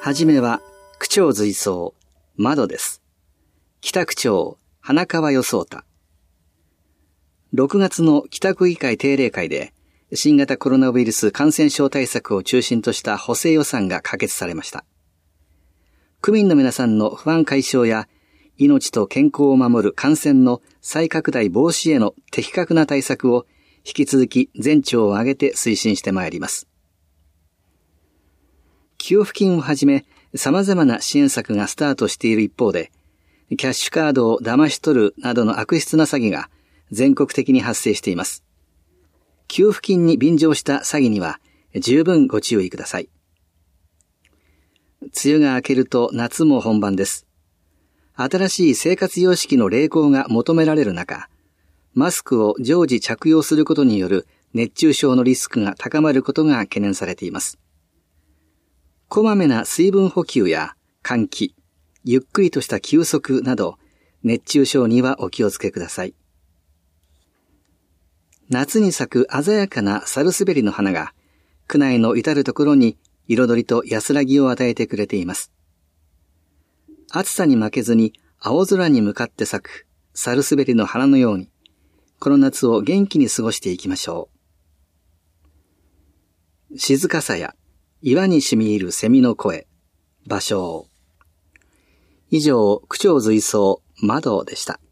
はじめは区長随想窓です。北区長花川予想太。6月の北区議会定例会で新型コロナウイルス感染症対策を中心とした補正予算が可決されました。区民の皆さんの不安解消や命と健康を守る感染の再拡大防止への的確な対策を引き続き全庁を挙げて推進してまいります。給付金をはじめ様々な支援策がスタートしている一方で、キャッシュカードを騙し取るなどの悪質な詐欺が全国的に発生しています。給付金に便乗した詐欺には十分ご注意ください。梅雨が明けると夏も本番です。新しい生活様式の励行が求められる中、マスクを常時着用することによる熱中症のリスクが高まることが懸念されています。こまめな水分補給や換気、ゆっくりとした休息など、熱中症にはお気をつけください。夏に咲く鮮やかなサルスベリの花が、区内の至るところに彩りと安らぎを与えてくれています。暑さに負けずに青空に向かって咲くサルスベリの花のように、この夏を元気に過ごしていきましょう。静かさや岩に染み入る蝉の声、芭蕉。以上、区長随想窓でした。